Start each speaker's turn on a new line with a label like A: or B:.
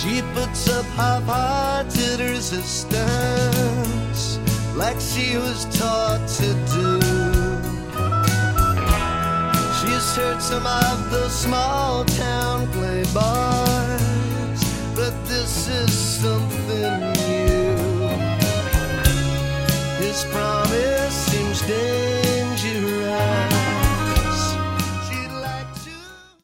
A: She puts up half-hearted resistance like she was taught to do. She's heard some of the small-town playboys, but this is something new. His promise